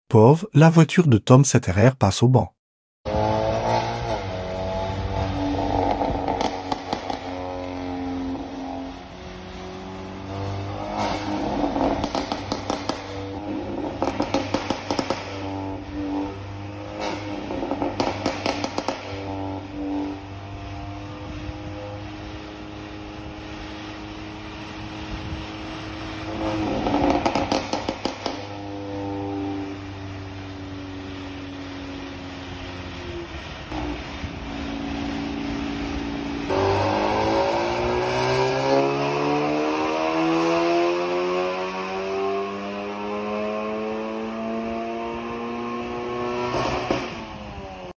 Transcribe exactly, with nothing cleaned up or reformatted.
Pauvre, la voiture de Tom Setterer passe au banc.